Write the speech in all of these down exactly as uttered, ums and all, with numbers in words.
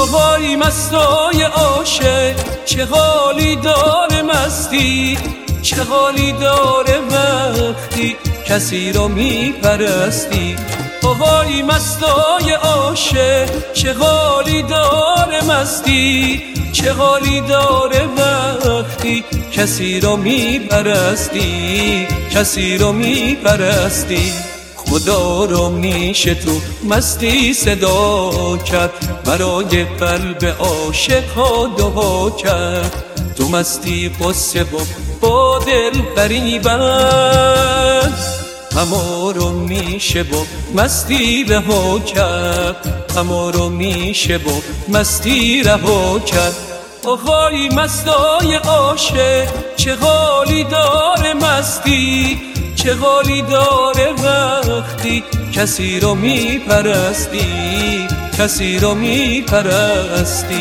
آهای مستای عاشق چه حالی داره مستی، چه حالی داره وقتی کسی رو میپرستی. آهای مستای عاشق چه حالی داره مستی، چه حالی داره وقتی کسی رو میپرستی، کسی رو میپرستی. خدا رو میشه تو مستی صدا کرد، برای قلب عاشق ها دعا کرد. تو مستی قصه و با دل غریبند، همه رو میشه با مستی رها کرد، همه رو میشه با مستی رها کرد. آهای مستای عاشق چه حالی داره مستی، چه حالی داره وقتی کسی رو میپرستی، کسی رو میپرستی.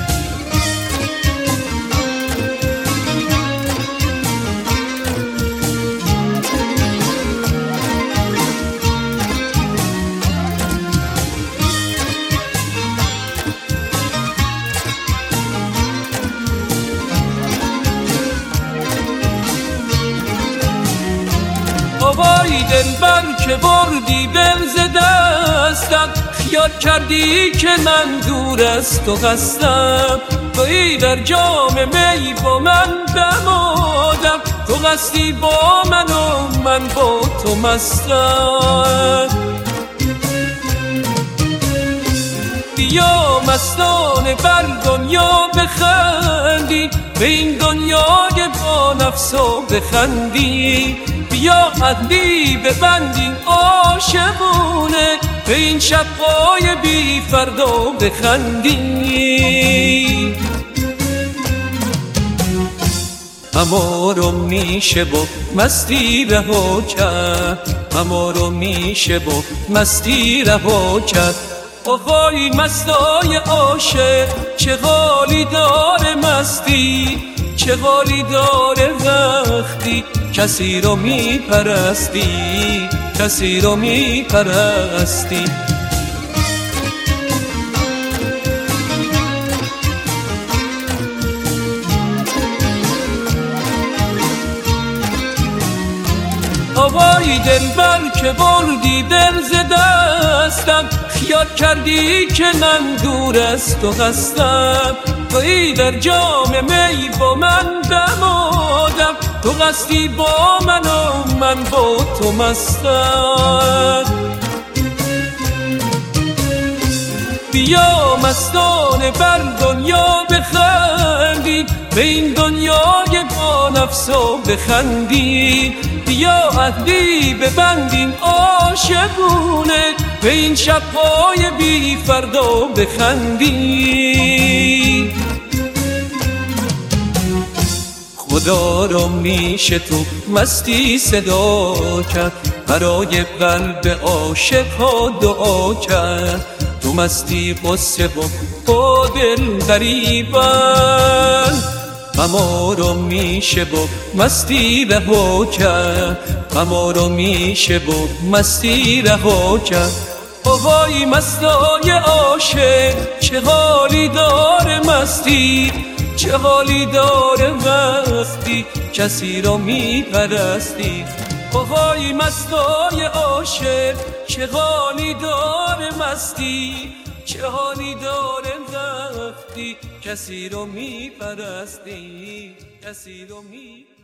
آهای دلبر که بردی دل ز دستم، خیال کردی که من دور از تو هستم. تویی در جام می با من دمادم، تو هستی با من و من با تو مستم. بیا مستانه بر دنیا بخندی، به این دنیای با نفس و بخندی. بیا عهدی ببندیم عاشقونه، به این شب‌های بی فردا بخندیم. همه رو میشه با مستی رها کرد، همه رو میشه با مستی رها کرد. آهای مستای عاشق چه حالی داره مستی، چه حالی داره وقتی کسی رو میپرستی، کسی رو میپرستی. آهای دلبر که بردی دل ز دستم، خیال کردی که من دور از تو هستم. تویی در جام می با من دمادم، تو هستی با من و من با تو مستم. بیا مستانه بر دنیا بخندی، به این دنیای با نفس و بخندی. بیا عهدی ببندیم عاشقونه، به این شب‌های بی فردا بخندی. خدا رو میشه تو مستی صدا کرد، برای قلب عاشق ها دعا کرد. تو مستی قصه و با دل غریبند، همه رو میشه با مستی رها کرد، همه رو میشه با مستی رها کرد. آهای مستای عاشق چه حالی داره مستی، چه حالی داره وقتی کسی رو میپرستی. آهای مستای عاشق چه حالی داره مستی، چه حالی داره وقتی کسی رو میپرستی، کسی رو میپرستی.